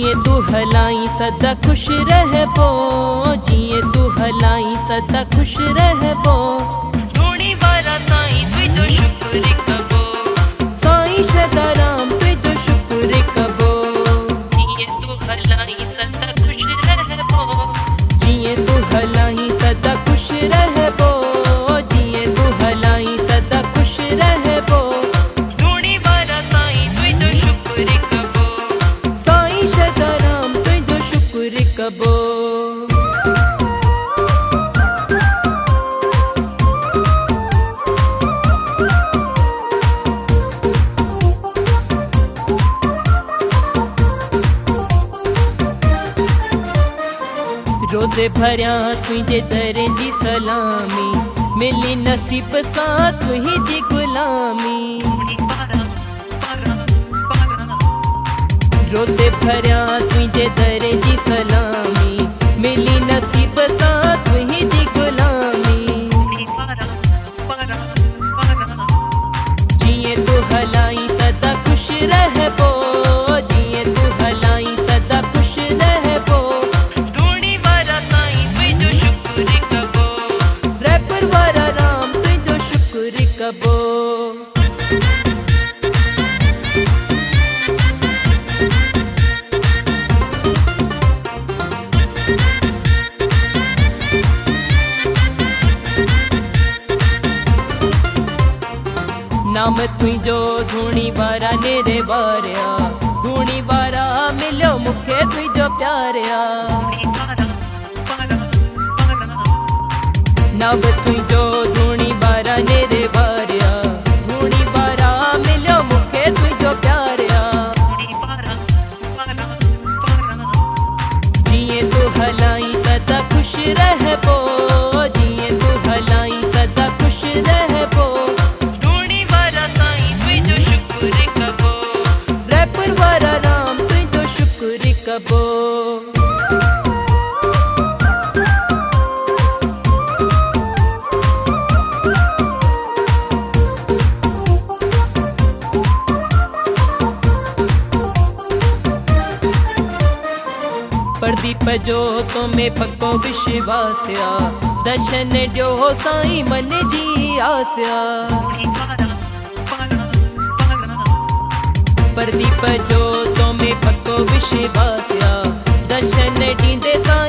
जिए तू हलाई सदा खुश रहबो, जिए तू हलाई सदा खुश रहबो। धूनी वारा साईं तुझो शुक्र कबो, साईं सदाराम तुझो शुक्र कबो। जिए तू हलाई सदा खुश रहबो, जिए तू हलाई सदा खुश रहबो, जिए तू हलाई सदा खुश रहबो। धूनी वारा साईं तुझो शुक्र कबो, साईं सदाराम तुझो शुक्र कबो। रोज़े भरिया तुझे दरे जी सलामी, मिली नसीब सां तुझी गुलामी। रोज़े भरिया तुझे दरे जी सलामी, मिली नसीब सां तुझी गुलामी। जिए तू हलाई सदा खुश रहबो, जिए तू हलाई सदा खुश रहबो। धूनी वारा साईं तुझो शुक्र कबो, रैपर वारा राम तुझो शुक्र कबो। नाम तुझो धूनी वारा नेरे वारिया, धूनी वारा मिलो मुखे तुझो प्यारिया। नाम तुझो धूनी वारा नेरे वारिया, धूनी वारा मिलो मुखे तुझो प्यारिया। जिए तू हलाई सदा खुश रहबो, जिए तू हलाई सदा खुश रहबो। धूनी वारा साईं तुझो शुक्र कबो, रैपर वारा राम तुझो शुक्र कबो। प्रदीप जो तो में पक्को विश्वास्या, दर्शन जो साईं मन जी आस्या। प्रदीप जो तो में पक्को विश्वास्या, दर्शन दींदे साईं